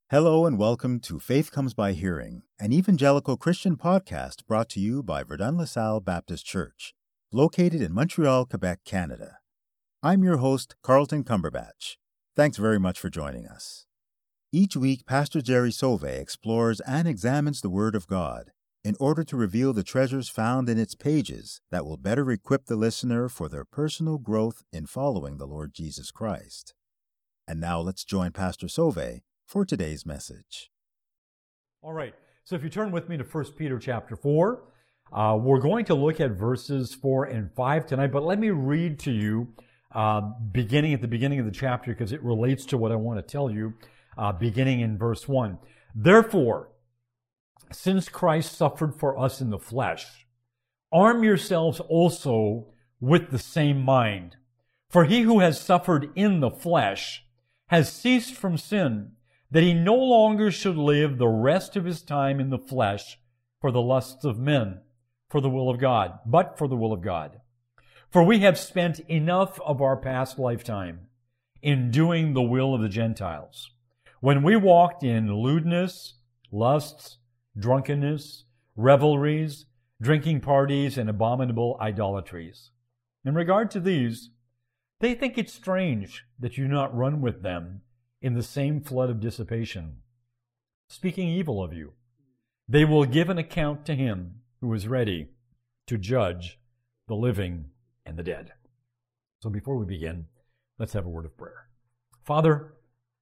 Hello and welcome to Faith Comes by Hearing, an evangelical Christian podcast brought to you by Verdun-LaSalle Baptist Church, located in Montreal, Quebec, Canada. I'm your host, Carlton Cumberbatch. Thanks very much for joining us. Each week, Pastor Jerry Sauve explores and examines the Word of God in order to reveal the treasures found in its pages that will better equip the listener for their personal growth in following the Lord Jesus Christ. And now let's join Pastor Sauve for today's message. All right, so if you turn with me to 1 Peter chapter 4, we're going to look at verses 4 and 5 tonight, but let me read to you beginning at the beginning of the chapter because it relates to what I want to tell you, beginning in verse 1. Therefore, since Christ suffered for us in the flesh, arm yourselves also with the same mind. For he who has suffered in the flesh has ceased from sin, that he no longer should live the rest of his time in the flesh for the lusts of men, but for the will of God. For we have spent enough of our past lifetime in doing the will of the Gentiles, when we walked in lewdness, lusts, drunkenness, revelries, drinking parties, and abominable idolatries. In regard to these, they think it strange that you do not run with them in the same flood of dissipation, speaking evil of you. They will give an account to him who is ready to judge the living and the dead. So before we begin, let's have a word of prayer. Father,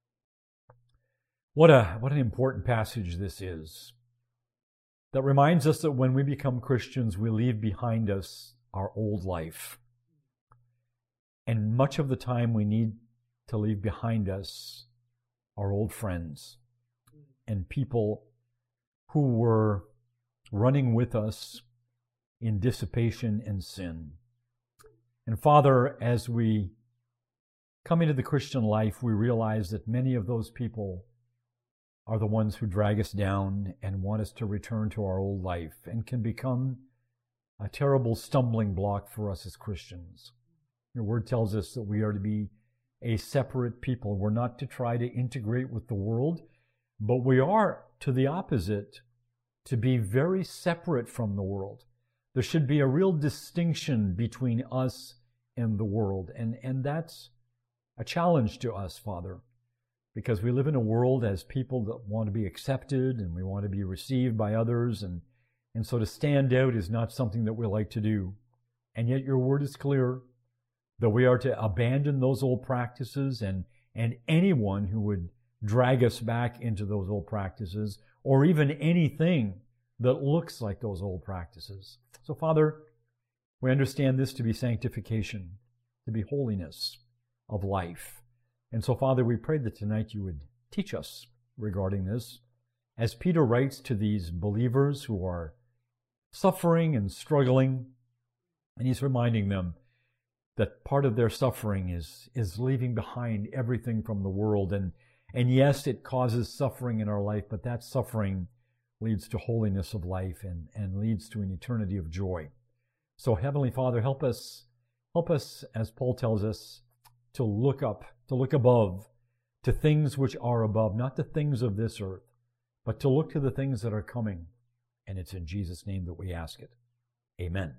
what an important passage this is that reminds us that when we become Christians, we leave behind us our old life. And much of the time we need to leave behind us our old friends and people who were running with us in dissipation and sin. And Father, as we come into the Christian life, we realize that many of those people are the ones who drag us down and want us to return to our old life and can become a terrible stumbling block for us as Christians. Your word tells us that we are to be a separate people. We're not to try to integrate with the world, but we are, to the opposite, to be very separate from the world. There should be a real distinction between us and the world, and that's a challenge to us, Father, because we live in a world as people that want to be accepted and we want to be received by others, and so to stand out is not something that we like to do. And yet your word is clear that we are to abandon those old practices and anyone who would drag us back into those old practices, or even anything that looks like those old practices. So, Father, we understand this to be sanctification, to be holiness of life. And so, Father, we pray that tonight you would teach us regarding this. As Peter writes to these believers who are suffering and struggling, and he's reminding them that part of their suffering is leaving behind everything from the world. And yes, it causes suffering in our life, but that suffering leads to holiness of life and leads to an eternity of joy. So Heavenly Father, help us, as Paul tells us, to look up, to look above, to things which are above, not the things of this earth, but to look to the things that are coming. And it's in Jesus' name that we ask it. Amen.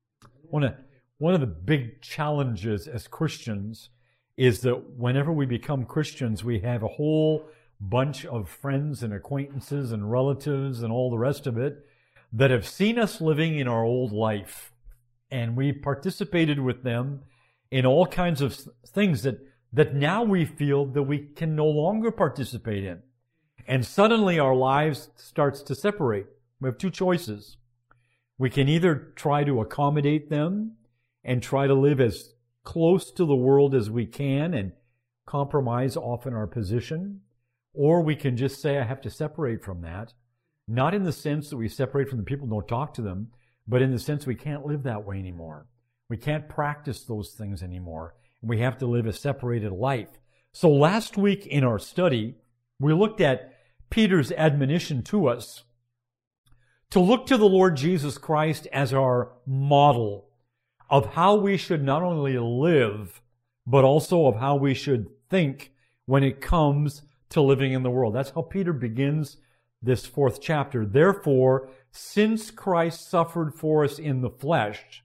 One of the big challenges as Christians is that whenever we become Christians, we have a whole bunch of friends and acquaintances and relatives and all the rest of it that have seen us living in our old life. And we participated with them in all kinds of things that now we feel that we can no longer participate in. And suddenly our lives starts to separate. We have two choices. We can either try to accommodate them and try to live as close to the world as we can and compromise often our position. Or we can just say, I have to separate from that. Not in the sense that we separate from the people, don't talk to them, but in the sense we can't live that way anymore. We can't practice those things anymore. We have to live a separated life. So last week in our study, we looked at Peter's admonition to us to look to the Lord Jesus Christ as our model of how we should not only live, but also of how we should think when it comes to living in the world. That's how Peter begins this 4th chapter. Therefore, since Christ suffered for us in the flesh,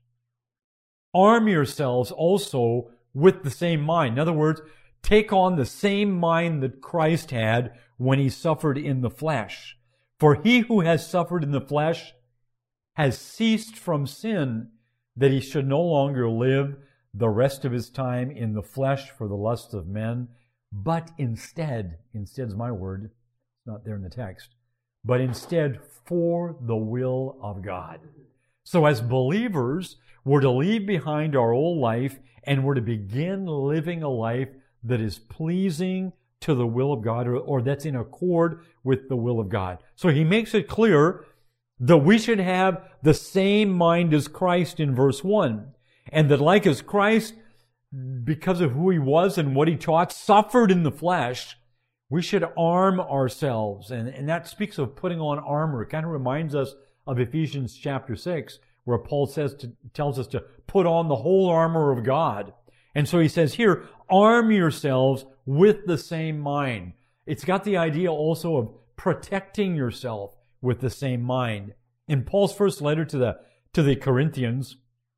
arm yourselves also with the same mind. In other words, take on the same mind that Christ had when he suffered in the flesh. For he who has suffered in the flesh has ceased from sin, that he should no longer live the rest of his time in the flesh for the lusts of men, but instead is my word, it's not there in the text, but instead for the will of God. So as believers, we're to leave behind our old life and we're to begin living a life that is pleasing to the will of God, or that's in accord with the will of God. So he makes it clear that we should have the same mind as Christ in verse 1. And that like as Christ, because of who he was and what he taught, suffered in the flesh, we should arm ourselves. And that speaks of putting on armor. It kind of reminds us of Ephesians chapter 6, where Paul tells us to put on the whole armor of God. And so he says here, arm yourselves with the same mind. It's got the idea also of protecting yourself with the same mind. In Paul's first letter to the Corinthians,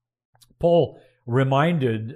Paul reminded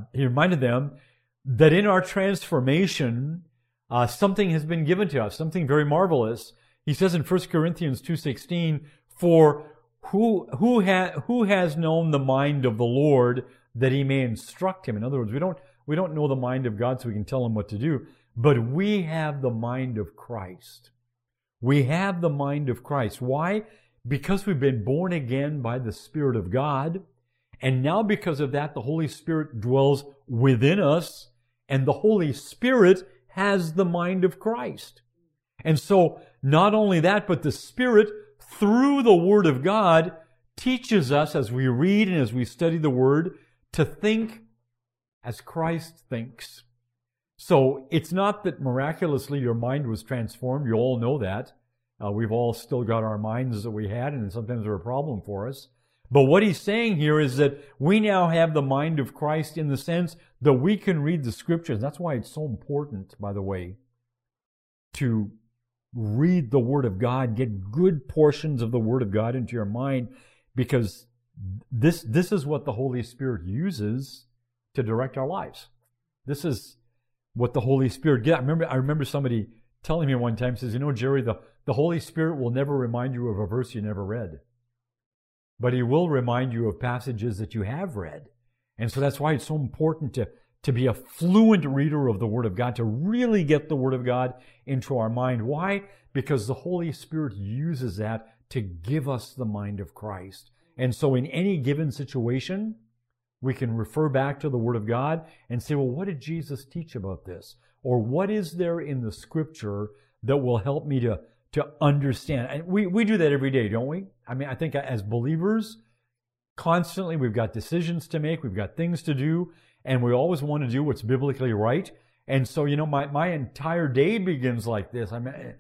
them that in our transformation, something has been given to us, something very marvelous. He says in 1 Corinthians 2:16, "For who has known the mind of the Lord that he may instruct him?" In other words, we don't know the mind of God so we can tell him what to do, but we have the mind of Christ. We have the mind of Christ. Why? Because we've been born again by the Spirit of God. And now because of that, the Holy Spirit dwells within us, and the Holy Spirit has the mind of Christ. And so, not only that, but the Spirit, through the Word of God, teaches us as we read and as we study the Word to think as Christ thinks. So, it's not that miraculously your mind was transformed. You all know that. We've all still got our minds that we had, and sometimes they're a problem for us. But what he's saying here is that we now have the mind of Christ in the sense that we can read the Scriptures. That's why it's so important, by the way, to read the Word of God, get good portions of the Word of God into your mind, because this is what the Holy Spirit uses to direct our lives. This is what the Holy Spirit gets. I remember somebody telling me one time, says, Jerry, the Holy Spirit will never remind you of a verse you never read. But he will remind you of passages that you have read. And so that's why it's so important to be a fluent reader of the Word of God, to really get the Word of God into our mind. Why? Because the Holy Spirit uses that to give us the mind of Christ. And so in any given situation, we can refer back to the Word of God and say, well, what did Jesus teach about this? Or what is there in the Scripture that will help me to understand? And we do that every day, don't we? I mean, I think as believers, constantly we've got decisions to make, we've got things to do, and we always want to do what's biblically right. And so, my entire day begins like this.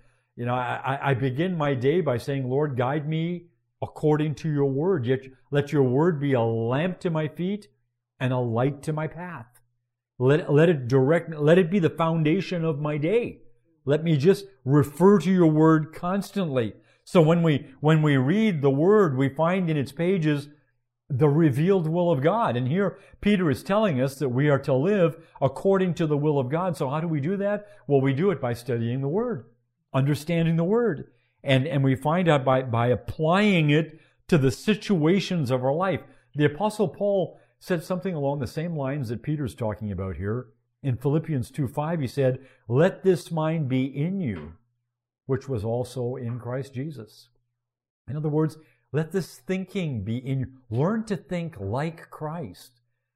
I begin my day by saying, Lord, guide me according to your word. Yet let your word be a lamp to my feet and a light to my path. Let it be the foundation of my day. Let me just refer to your word constantly. So when we read the word, we find in its pages the revealed will of God. And here Peter is telling us that we are to live according to the will of God. So how do we do that? Well, we do it by studying the word, understanding the word. And we find out by applying it to the situations of our life. The Apostle Paul said something along the same lines that Peter's talking about here. In Philippians 2:5, he said, "Let this mind be in you, which was also in Christ Jesus." In other words, let this thinking be in you. Learn to think like Christ.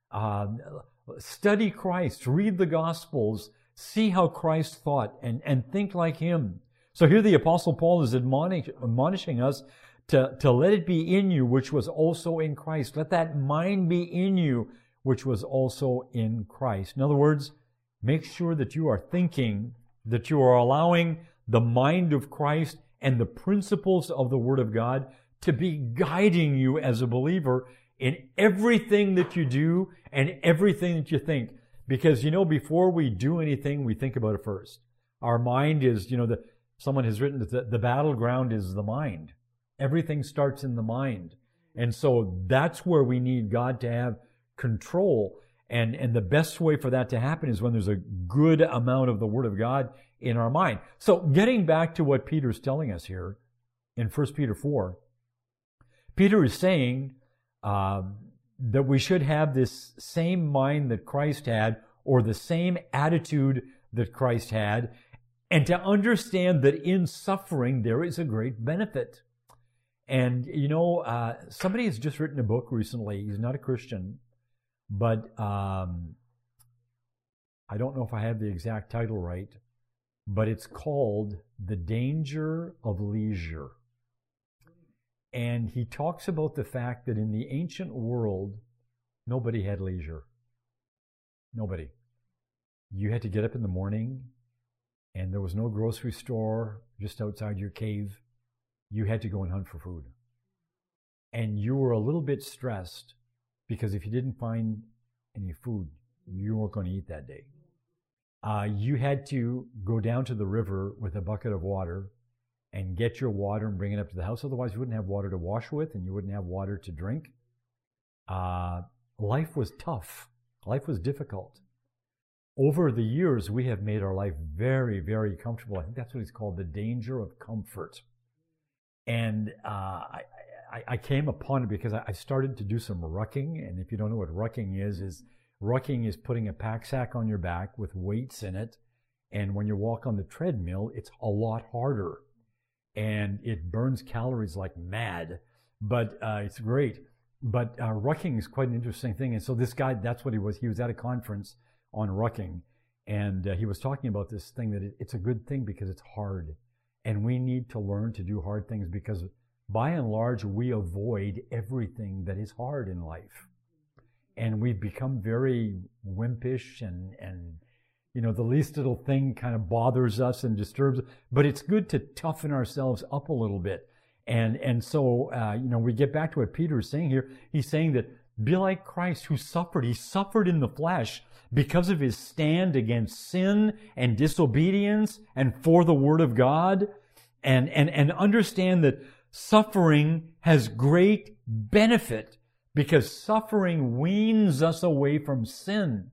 Study Christ. Read the Gospels. See how Christ thought and think like Him. So here the Apostle Paul is admonishing us to let it be in you, which was also in Christ. Let that mind be in you, which was also in Christ. In other words, make sure that you are thinking, that you are allowing the mind of Christ and the principles of the Word of God to be guiding you as a believer in everything that you do and everything that you think. Because, before we do anything, we think about it first. Our mind is, someone has written that the battleground is the mind. Everything starts in the mind. And so that's where we need God to have control. And the best way for that to happen is when there's a good amount of the Word of God in our mind. So getting back to what Peter's telling us here in 1 Peter 4, Peter is saying that we should have this same mind that Christ had, or the same attitude that Christ had, and to understand that in suffering there is a great benefit. And, somebody has just written a book recently. He's not a Christian, but I don't know if I have the exact title right, but it's called The Danger of Leisure. And he talks about the fact that in the ancient world, nobody had leisure. Nobody. You had to get up in the morning, and there was no grocery store just outside your cave. You had to go and hunt for food. And you were a little bit stressed because if you didn't find any food, you weren't going to eat that day. You had to go down to the river with a bucket of water and get your water and bring it up to the house. Otherwise, you wouldn't have water to wash with, and you wouldn't have water to drink. Life was tough. Life was difficult. Over the years, we have made our life very, very comfortable. I think that's what it's called, the danger of comfort. And I came upon it because I started to do some rucking. And if you don't know what rucking is rucking is putting a pack sack on your back with weights in it. And when you walk on the treadmill, it's a lot harder. And it burns calories like mad. But it's great. But rucking is quite an interesting thing. And so this guy, that's what he was. He was at a conference on rucking. And he was talking about this thing that it's a good thing because it's hard. And we need to learn to do hard things because by and large, we avoid everything that is hard in life. And we've become very wimpish and the least little thing kind of bothers us and disturbs us. But it's good to toughen ourselves up a little bit. And so, we get back to what Peter is saying here. He's saying that be like Christ who suffered. He suffered in the flesh because of his stand against sin and disobedience and for the Word of God. And understand that suffering has great benefit because suffering weans us away from sin.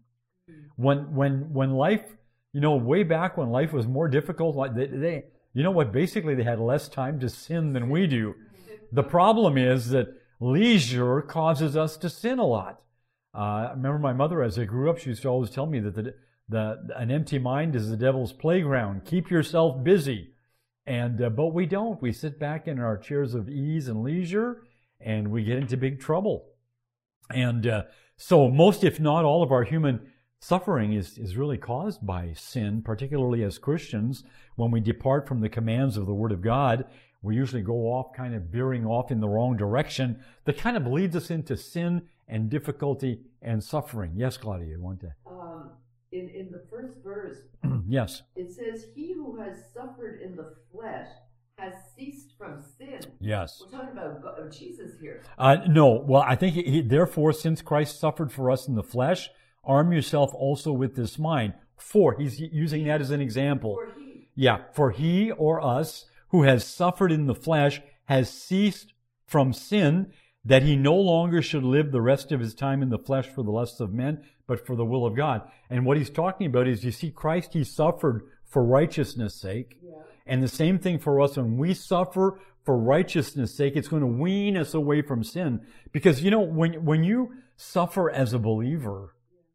When life, way back when life was more difficult, basically they had less time to sin than we do. The problem is that leisure causes us to sin a lot. I remember my mother, as I grew up, she used to always tell me that an empty mind is the devil's playground. Keep yourself busy. But we don't. We sit back in our chairs of ease and leisure, and we get into big trouble. And so most, if not all, of our human suffering is really caused by sin, particularly as Christians. When we depart from the commands of the Word of God, we usually go off kind of veering off in the wrong direction. That kind of leads us into sin and difficulty and suffering. Yes, Claudia, you want to? In the first verse, yes, it says, "He who has suffered in the flesh has ceased from sin." Yes. We're talking about Jesus here. No. Well, I think, therefore, since Christ suffered for us in the flesh, arm yourself also with this mind. For, he's using that as an example. For he. Yeah, for he or us who has suffered in the flesh has ceased from sin, that he no longer should live the rest of his time in the flesh for the lusts of men, but for the will of God. And what he's talking about is, you see, Christ, he suffered for righteousness' sake. Yeah. And the same thing for us, when we suffer for righteousness' sake, it's going to wean us away from sin. Because, when you suffer as a believer,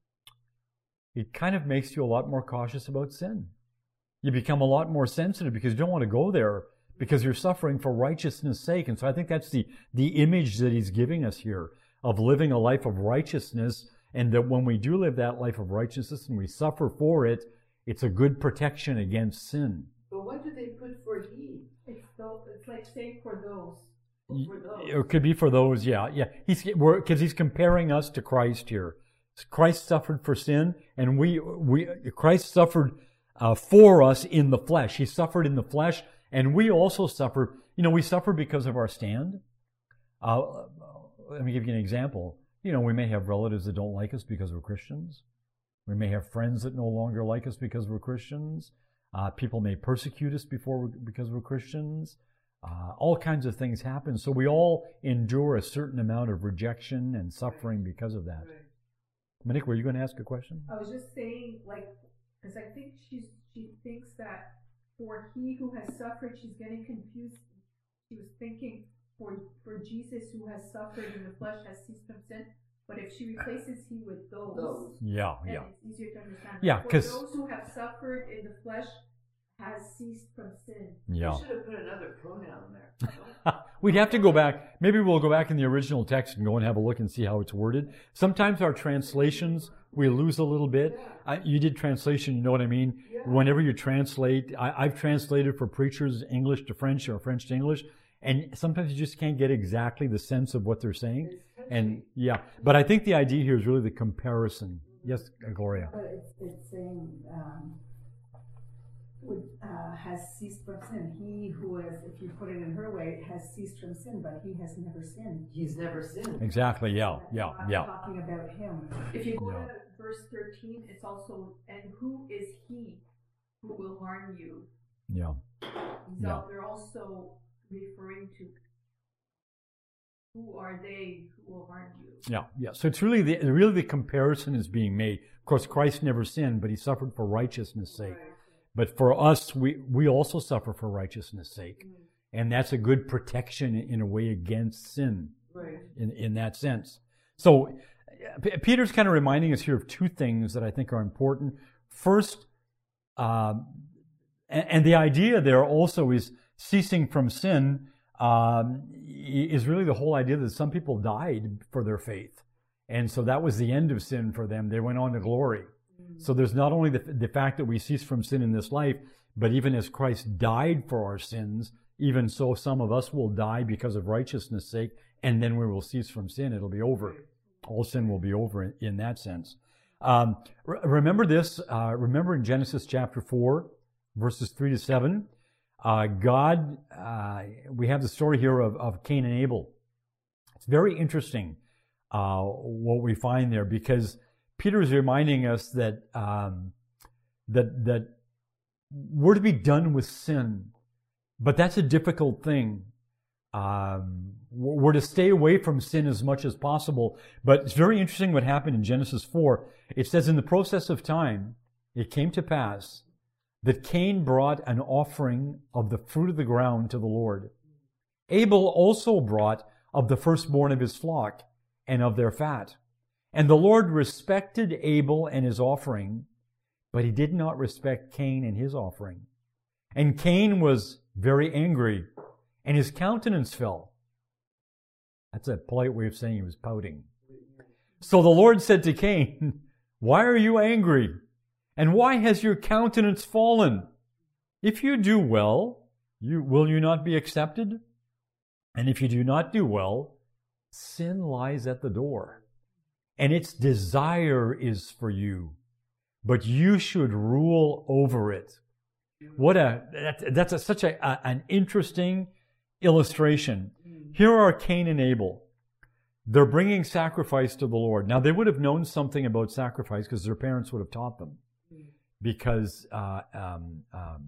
it kind of makes you a lot more cautious about sin. You become a lot more sensitive because you don't want to go there because you're suffering for righteousness' sake. And so I think that's the image that he's giving us here of living a life of righteousness, and that when we do live that life of righteousness and we suffer for it, it's a good protection against sin. But what do they put for he? It's like saying for those. For those. It could be for those, yeah. Because he's comparing us to Christ here. Christ suffered for sin, and Christ suffered for us in the flesh. He suffered in the flesh, and we also suffer. We suffer because of our stand. Let me give you an example. We may have relatives that don't like us because we're Christians. We may have friends that no longer like us because we're Christians. People may persecute us because we're Christians. All kinds of things happen. So we all endure a certain amount of rejection and suffering because of that. Monique, were you going to ask a question? I was just saying, like, because I think she thinks that for he who has suffered, she's getting confused. She was thinking for Jesus who has suffered in the flesh has ceased from sin. But if she replaces he with those, yeah, it's easier to understand. Yeah, because those who have suffered in the flesh has ceased from sin. Yeah. You should have put another pronoun there. We'd have to go back. Maybe we'll go back in the original text and go and have a look and see how it's worded. Sometimes our translations, we lose a little bit. You did translation, you know what I mean? Yeah. Whenever you translate, I've translated for preachers English to French or French to English, and sometimes you just can't get exactly the sense of what they're saying. And yeah, but I think the idea here is really the comparison. Yes, Gloria. But it's saying has ceased from sin. He who is, if you put it in her way, has ceased from sin, but he has never sinned. He's never sinned. Exactly. Yeah. I'm talking about him. If you go to verse 13, it's also, and who is he who will harm you? Yeah. So they're also referring to who are they who will harm you. Yeah. So it's really the comparison is being made. Of course, Christ never sinned, but he suffered for righteousness' sake. Right. But for us, we also suffer for righteousness' sake. And that's a good protection in a way against sin. Right. In that sense. So Peter's kind of reminding us here of two things that I think are important. First, and the idea there also is ceasing from sin is really the whole idea that some people died for their faith. And so that was the end of sin for them. They went on to glory. So there's not only the fact that we cease from sin in this life, but even as Christ died for our sins, even so some of us will die because of righteousness' sake, and then we will cease from sin. It'll be over. All sin will be over in that sense. Remember this. Remember in Genesis chapter 4, verses 3 to 7, God, we have the story here of Cain and Abel. It's very interesting what we find there, because Peter is reminding us that that we're to be done with sin, but that's a difficult thing. We're to stay away from sin as much as possible. But it's very interesting what happened in Genesis 4. It says, in the process of time, it came to pass that Cain brought an offering of the fruit of the ground to the Lord. Abel also brought of the firstborn of his flock and of their fat. And the Lord respected Abel and his offering, but he did not respect Cain and his offering. And Cain was very angry, and his countenance fell. That's a polite way of saying he was pouting. So the Lord said to Cain, "Why are you angry? And why has your countenance fallen? If you do well, will you not be accepted? And if you do not do well, sin lies at the door, and its desire is for you, but you should rule over it." That's such an interesting illustration. Here are Cain and Abel. They're bringing sacrifice to the Lord. Now, they would have known something about sacrifice because their parents would have taught them. Because Adam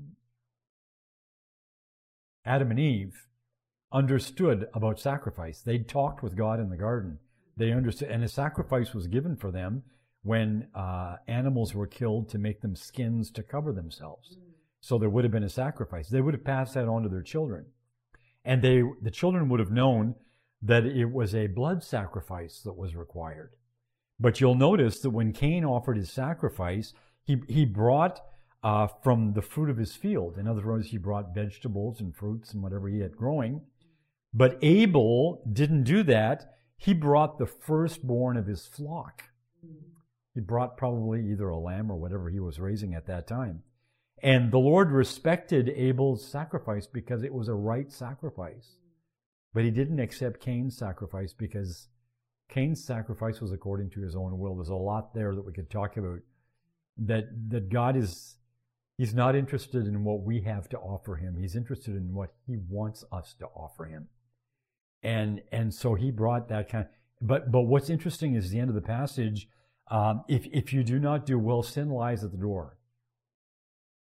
and Eve understood about sacrifice. They'd talked with God in the garden. They understood, and a sacrifice was given for them when animals were killed to make them skins to cover themselves. So there would have been a sacrifice. They would have passed that on to their children. And the children would have known that it was a blood sacrifice that was required. But you'll notice that when Cain offered his sacrifice, he brought from the fruit of his field. In other words, he brought vegetables and fruits and whatever he had growing. But Abel didn't do that. He brought the firstborn of his flock. He brought probably either a lamb or whatever he was raising at that time. And the Lord respected Abel's sacrifice because it was a right sacrifice. But he didn't accept Cain's sacrifice because Cain's sacrifice was according to his own will. There's a lot there that we could talk about. That God He's not interested in what we have to offer him. He's interested in what he wants us to offer him. And so he brought that kind of, but what's interesting is the end of the passage, if you do not do well, sin lies at the door.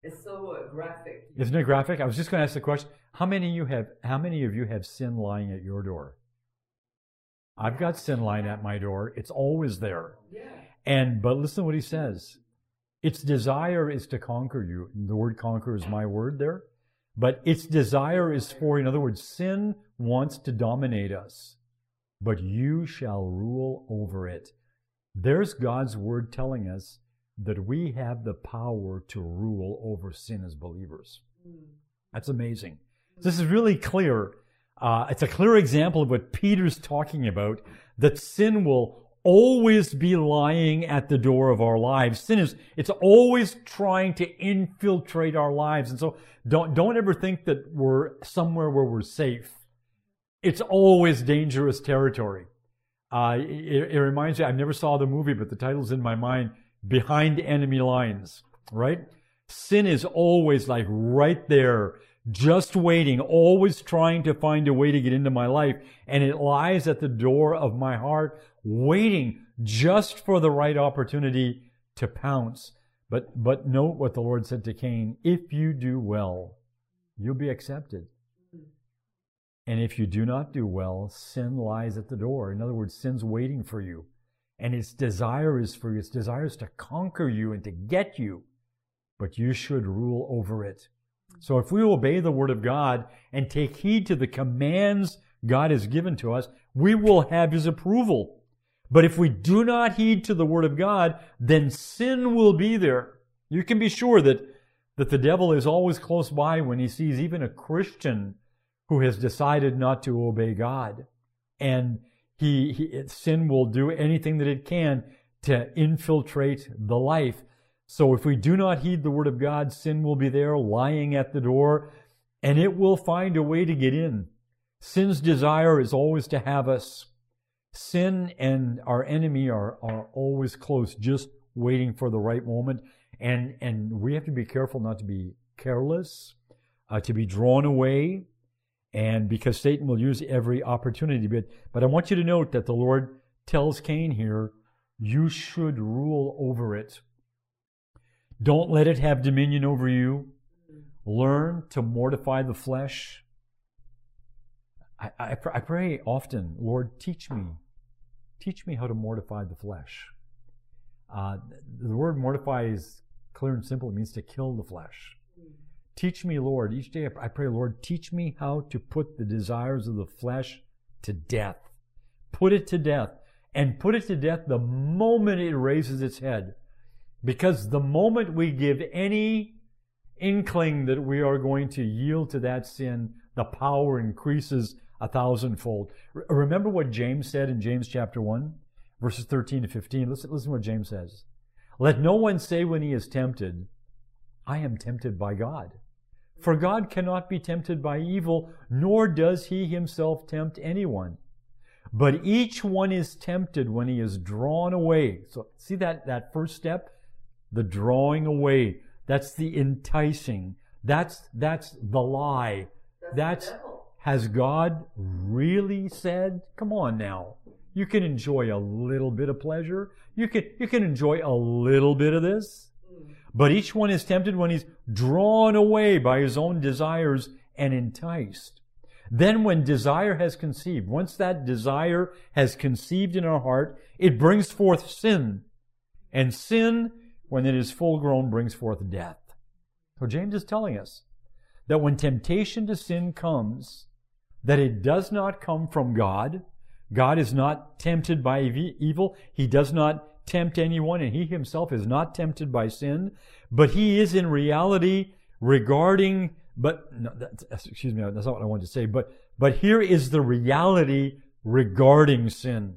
It's so graphic. Isn't it graphic? I was just going to ask the question: How many of you have sin lying at your door? I've got sin lying at my door. It's always there. Yeah. But listen to what he says. Its desire is to conquer you. The word conquer is my word there. But its desire is for, in other words, sin wants to dominate us. But you shall rule over it. There's God's word telling us that we have the power to rule over sin as believers. That's amazing. This is really clear. It's a clear example of what Peter's talking about, that sin will always be lying at the door of our lives. It's always trying to infiltrate our lives. And so don't ever think that we're somewhere where we're safe. It's always dangerous territory. It reminds me, I never saw the movie, but the title's in my mind, Behind Enemy Lines, right? Sin is always like right there, just waiting, always trying to find a way to get into my life. And it lies at the door of my heart, waiting just for the right opportunity to pounce. But note what the Lord said to Cain: if you do well, you'll be accepted. And if you do not do well, sin lies at the door. In other words, sin's waiting for you. And its desire is for you. Its desire is to conquer you and to get you. But you should rule over it. So if we obey the Word of God and take heed to the commands God has given to us, we will have His approval. But if we do not heed to the Word of God, then sin will be there. You can be sure that the devil is always close by when he sees even a Christian who has decided not to obey God. And sin will do anything that it can to infiltrate the life. So if we do not heed the Word of God, sin will be there lying at the door, and it will find a way to get in. Sin's desire is always to have us. Sin and our enemy are always close, just waiting for the right moment. And we have to be careful not to be careless, to be drawn away, and because Satan will use every opportunity. But I want you to note that the Lord tells Cain here, you should rule over it. Don't let it have dominion over you. Learn to mortify the flesh. I pray often, Lord, teach me. Teach me how to mortify the flesh. The word mortify is clear and simple. It means to kill the flesh. Teach me, Lord. Each day I pray, Lord, teach me how to put the desires of the flesh to death. Put it to death. And put it to death the moment it raises its head. Because the moment we give any inkling that we are going to yield to that sin, the power increases 1,000-fold. Remember what James said in James chapter 1, verses 13 to 15. Listen to what James says. Let no one say when he is tempted, I am tempted by God. For God cannot be tempted by evil, nor does he himself tempt anyone. But each one is tempted when he is drawn away. So see that first step? The drawing away. That's the enticing. That's the lie. That's has God really said? Come on now. You can enjoy a little bit of pleasure. You can enjoy a little bit of this. But each one is tempted when he's drawn away by his own desires and enticed. Then when desire has conceived, once that desire has conceived in our heart, it brings forth sin. And sin, when it is full grown, brings forth death. So James is telling us that when temptation to sin comes, that it does not come from God. God is not tempted by evil. He does not tempt anyone, and he himself is not tempted by sin. But he is in reality regarding, excuse me, that's not what I wanted to say. But here is the reality regarding sin.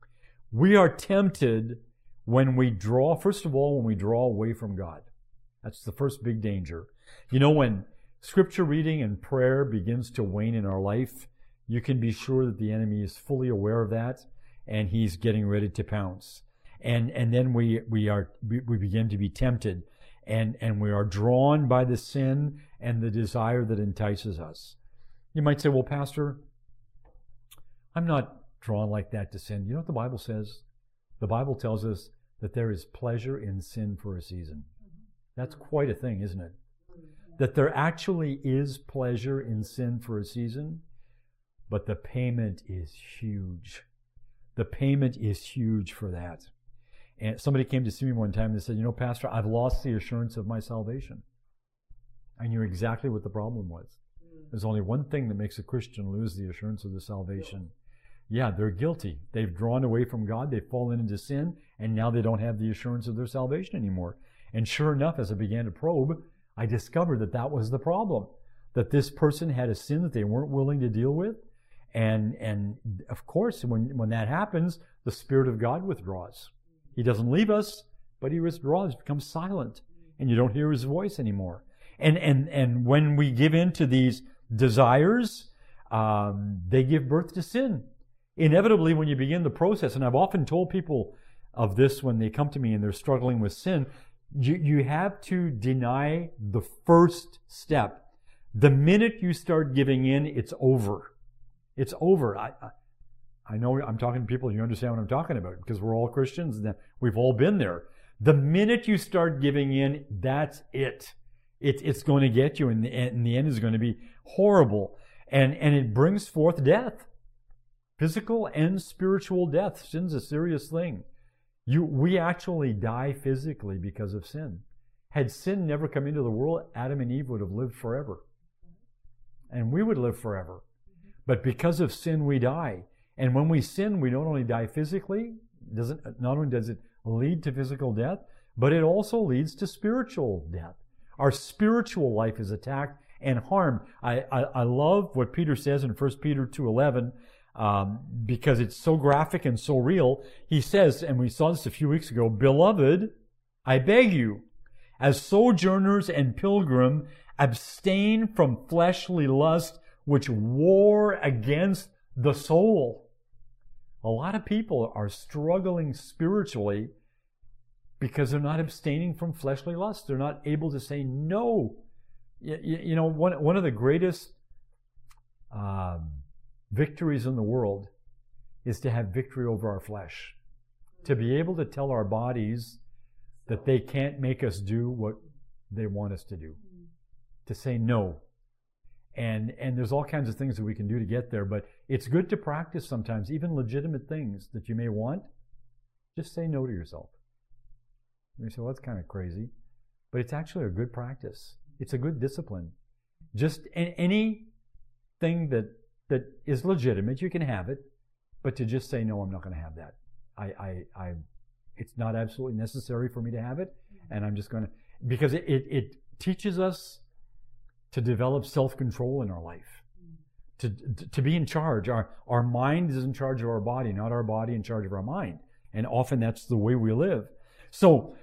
We are tempted when we draw, first of all, when we draw away from God. That's the first big danger. You know, when scripture reading and prayer begins to wane in our life, you can be sure that the enemy is fully aware of that, and he's getting ready to pounce. And then we begin to be tempted, and we are drawn by the sin and the desire that entices us. You might say, well, Pastor, I'm not drawn like that to sin. You know what the Bible says? The Bible tells us that there is pleasure in sin for a season. That's quite a thing, isn't it? that there actually is pleasure in sin for a season, but the payment is huge. The payment is huge for that. And somebody came to see me one time and they said, Pastor, I've lost the assurance of my salvation. I knew exactly what the problem was. There's only one thing that makes a Christian lose the assurance of their salvation. Yeah, they're guilty. They've drawn away from God. They've fallen into sin, and now they don't have the assurance of their salvation anymore. And sure enough, as I began to probe, I discovered that that was the problem. That this person had a sin that they weren't willing to deal with. And of course, when that happens, the Spirit of God withdraws. He doesn't leave us, but He withdraws, becomes silent, and you don't hear His voice anymore. And when we give in to these desires, they give birth to sin. Inevitably, when you begin the process, and I've often told people of this when they come to me and they're struggling with sin, you have to deny the first step. The minute you start giving in, it's over. It's over. I know I'm talking to people, you understand what I'm talking about, because we're all Christians and we've all been there. The minute you start giving in, that's it. It's going to get you, and the end is going to be horrible. And it brings forth death. Physical and spiritual death. Sin's a serious thing. We actually die physically because of sin. Had sin never come into the world, Adam and Eve would have lived forever. And we would live forever. But because of sin, we die. And when we sin, we not only die physically, not only does it lead to physical death, but it also leads to spiritual death. Our spiritual life is attacked and harmed. I love what Peter says in 1 Peter 2:11, because it's so graphic and so real. He says, and we saw this a few weeks ago, "Beloved, I beg you, as sojourners and pilgrim, abstain from fleshly lust which war against the soul." A lot of people are struggling spiritually because they're not abstaining from fleshly lust. They're not able to say no. One of the greatest victories in the world is to have victory over our flesh. To be able to tell our bodies that they can't make us do what they want us to do. To say no. And there's all kinds of things that we can do to get there, but it's good to practice sometimes, even legitimate things that you may want. Just say no to yourself. You say, well, that's kind of crazy. But it's actually a good practice. It's a good discipline. Just anything that is legitimate, you can have it, but to just say, no, I'm not going to have that. It's not absolutely necessary for me to have it, and I'm just going to, because it teaches us to develop self-control in our life, to be in charge. Our mind is in charge of our body, not our body in charge of our mind. And often that's the way we live. So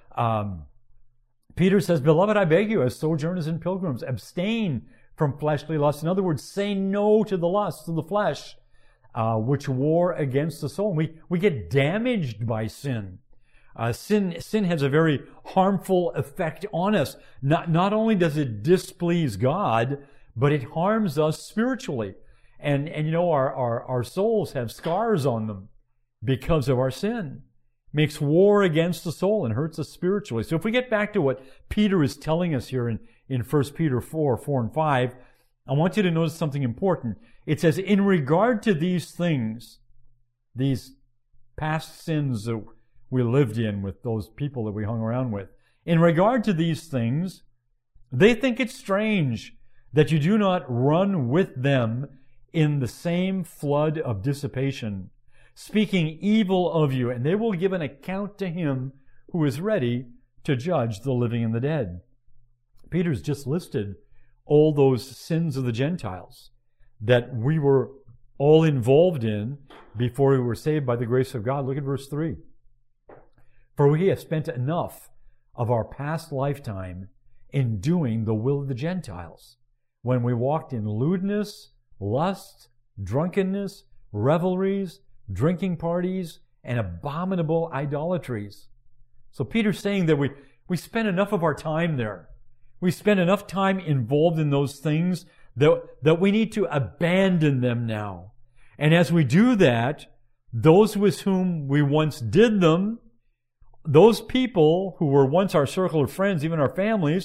Peter says, "Beloved, I beg you, as sojourners and pilgrims, abstain from fleshly lusts." In other words, say no to the lusts of the flesh, which war against the soul. We get damaged by sin. Sin has a very harmful effect on us. Not only does it displease God, but it harms us spiritually. And our souls have scars on them because of our sin. Makes war against the soul and hurts us spiritually. So if we get back to what Peter is telling us here in 1 Peter 4 and 5, I want you to notice something important. It says, in regard to these things, these past sins that we lived in with those people that we hung around with, in regard to these things, they think it strange that you do not run with them in the same flood of dissipation, speaking evil of you, and they will give an account to Him who is ready to judge the living and the dead. Peter's just listed all those sins of the Gentiles that we were all involved in before we were saved by the grace of God. Look at verse 3. "For we have spent enough of our past lifetime in doing the will of the Gentiles, when we walked in lewdness, lust, drunkenness, revelries, drinking parties, and abominable idolatries." So Peter's saying that we spent enough of our time there. We spent enough time involved in those things that we need to abandon them now. And as we do that, those with whom we once did them, those people who were once our circle of friends, even our families,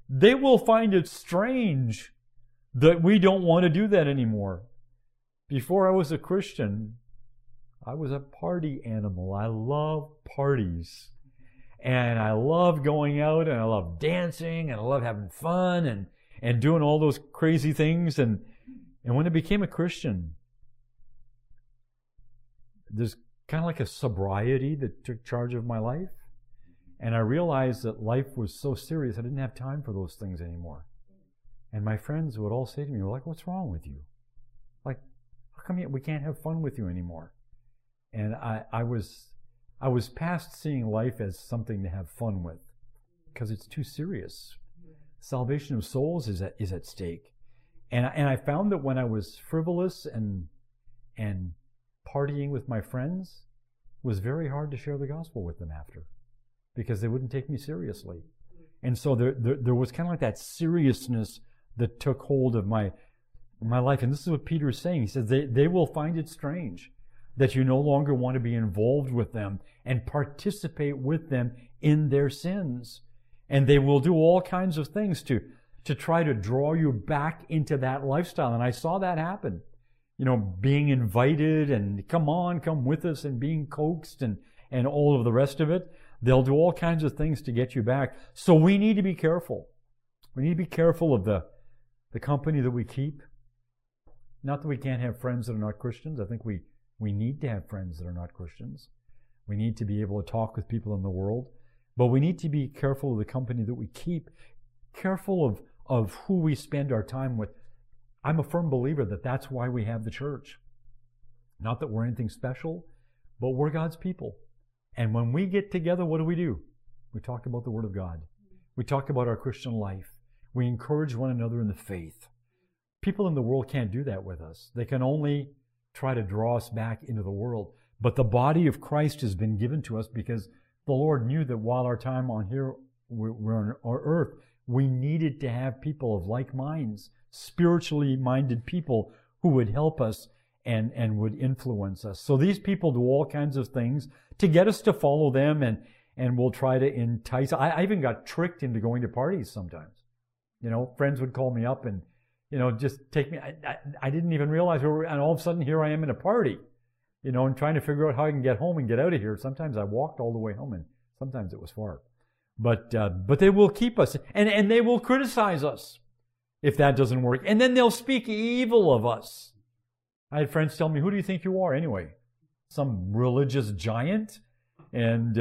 they will find it strange that we don't want to do that anymore. Before I was a Christian, I was a party animal. I love parties. And I love going out, and I love dancing, and I love having fun and doing all those crazy things. And when I became a Christian, there's kind of like a sobriety that took charge of my life. And I realized that life was so serious, I didn't have time for those things anymore. And my friends would all say to me, like, what's wrong with you? Like, how come we can't have fun with you anymore? And I was past seeing life as something to have fun with, because it's too serious. Salvation of souls is at stake. And I found that when I was frivolous and partying with my friends, it was very hard to share the gospel with them after, because they wouldn't take me seriously. And so there was kind of like that seriousness that took hold of my life. And this is what Peter is saying. He says they will find it strange that you no longer want to be involved with them and participate with them in their sins. And they will do all kinds of things to try to draw you back into that lifestyle. And I saw that happen. You know, being invited and come with us, and being coaxed and all of the rest of it. They'll do all kinds of things to get you back. So we need to be careful. We need to be careful of the company that we keep. Not that we can't have friends that are not Christians. I think we need to have friends that are not Christians. We need to be able to talk with people in the world. But we need to be careful of the company that we keep. Careful of who we spend our time with. I'm a firm believer that that's why we have the church. Not that we're anything special, but we're God's people. And when we get together, what do? We talk about the Word of God. We talk about our Christian life. We encourage one another in the faith. People in the world can't do that with us. They can only try to draw us back into the world. But the body of Christ has been given to us because the Lord knew that while our time on here, we're on our earth, we needed to have people of like minds, spiritually minded people who would help us and would influence us. So these people do all kinds of things to get us to follow them, and will try to entice. I even got tricked into going to parties sometimes. You know, friends would call me up and, you know, just take me. I didn't even realize where and all of a sudden here I am in a party, you know, and trying to figure out how I can get home and get out of here. Sometimes I walked all the way home, and sometimes it was far. But they will keep us, and they will criticize us if that doesn't work. And then they'll speak evil of us. I had friends tell me, who do you think you are anyway? Some religious giant? And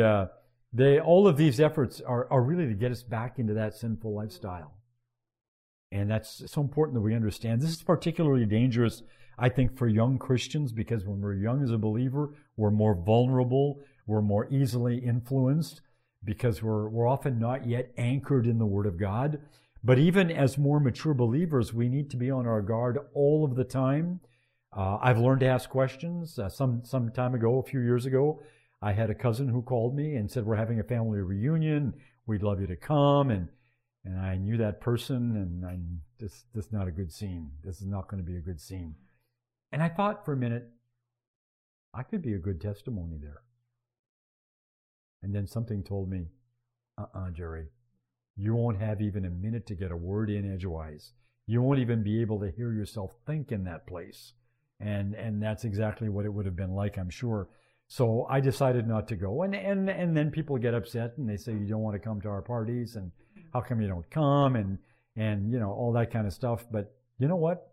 all of these efforts are really to get us back into that sinful lifestyle. And that's so important that we understand. This is particularly dangerous, I think, for young Christians, because when we're young as a believer, we're more vulnerable, we're more easily influenced, because we're often not yet anchored in the Word of God. But even as more mature believers, we need to be on our guard all of the time. I've learned to ask questions. Some time ago, a few years ago, I had a cousin who called me and said, we're having a family reunion. We'd love you to come. And I knew that person, and this is not a good scene. This is not going to be a good scene. And I thought for a minute, I could be a good testimony there. And then something told me, Jerry, you won't have even a minute to get a word in edgewise. You won't even be able to hear yourself think in that place. And that's exactly what it would have been like, I'm sure. So I decided not to go. And then people get upset and they say, you don't want to come to our parties, and how come you don't come, and you know, all that kind of stuff. But you know what?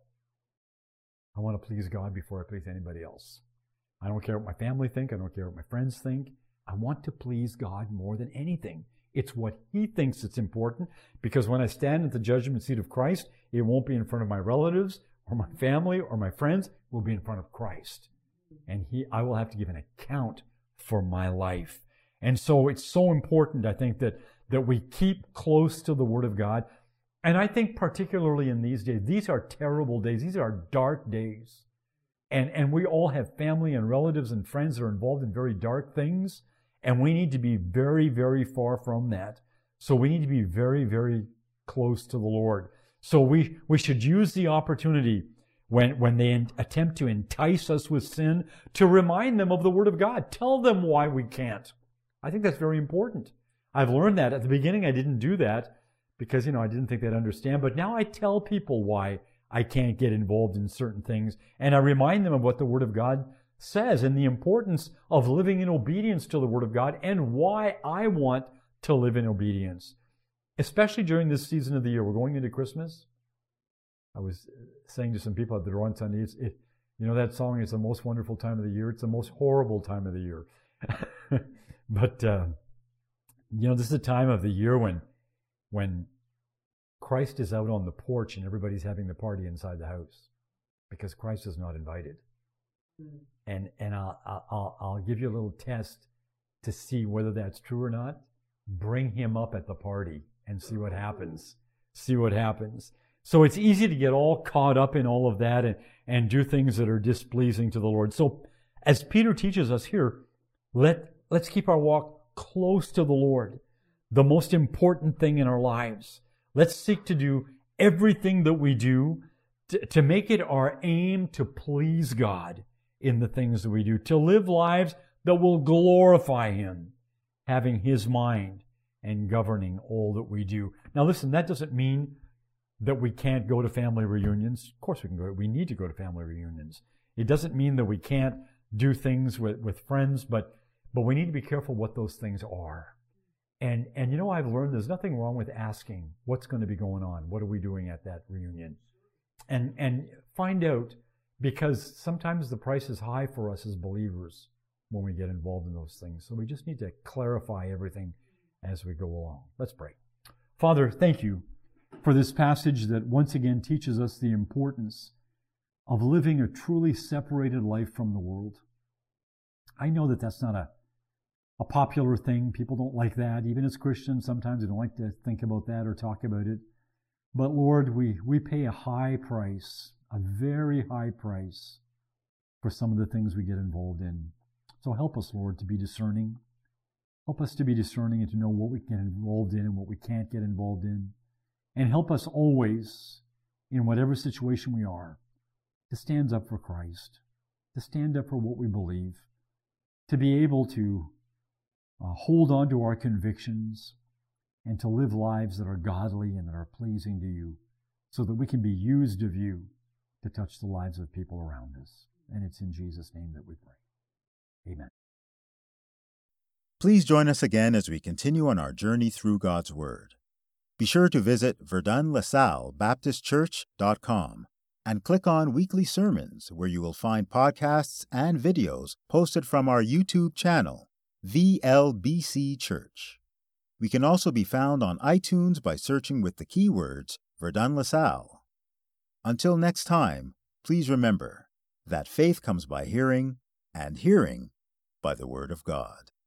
I want to please God before I please anybody else. I don't care what my family think. I don't care what my friends think. I want to please God more than anything. It's what He thinks it's important, because when I stand at the judgment seat of Christ, it won't be in front of my relatives or my family or my friends. It will be in front of Christ. And I will have to give an account for my life. And so it's so important, I think, that we keep close to the Word of God. And I think particularly in these days, these are terrible days. These are dark days. And we all have family and relatives and friends that are involved in very dark things. And we need to be very, very far from that. So we need to be very, very close to the Lord. So we should use the opportunity when they attempt to entice us with sin to remind them of the Word of God. Tell them why we can't. I think that's very important. I've learned that. At the beginning, I didn't do that. because, I didn't think they'd understand. But now I tell people why I can't get involved in certain things. And I remind them of what the Word of God says and the importance of living in obedience to the Word of God and why I want to live in obedience, especially during this season of the year. We're going into Christmas. I was saying to some people at the door on Sunday, that song is the most wonderful time of the year. It's the most horrible time of the year. But, this is a time of the year when Christ is out on the porch and everybody's having the party inside the house because Christ is not invited. And I'll give you a little test to see whether that's true or not. Bring him up at the party and see what happens. See what happens. So it's easy to get all caught up in all of that and do things that are displeasing to the Lord. So as Peter teaches us here, let's keep our walk close to the Lord, the most important thing in our lives. Let's seek to do everything that we do to make it our aim to please God in the things that we do, to live lives that will glorify Him, having His mind and governing all that we do. Now listen, that doesn't mean that we can't go to family reunions. Of course we can go. We need to go to family reunions. It doesn't mean that we can't do things with friends, but we need to be careful what those things are. And I've learned there's nothing wrong with asking what's going to be going on. What are we doing at that reunion? And find out, because sometimes the price is high for us as believers when we get involved in those things. So we just need to clarify everything as we go along. Let's pray. Father, thank you for this passage that once again teaches us the importance of living a truly separated life from the world. I know that that's not a popular thing. People don't like that. Even as Christians, sometimes they don't like to think about that or talk about it. But Lord, we pay a high price, a very high price for some of the things we get involved in. So help us, Lord, to be discerning. Help us to be discerning and to know what we can get involved in and what we can't get involved in. And help us always, in whatever situation we are, to stand up for Christ, to stand up for what we believe, to be able to hold on to our convictions and to live lives that are godly and that are pleasing to you so that we can be used of you to touch the lives of people around us. And it's in Jesus' name that we pray. Amen. Please join us again as we continue on our journey through God's Word. Be sure to visit VerdunLaSalleBaptistChurch.com and click on Weekly Sermons, where you will find podcasts and videos posted from our YouTube channel, VLBC Church. We can also be found on iTunes by searching with the keywords Verdun LaSalle. Until next time, please remember that faith comes by hearing, and hearing by the Word of God.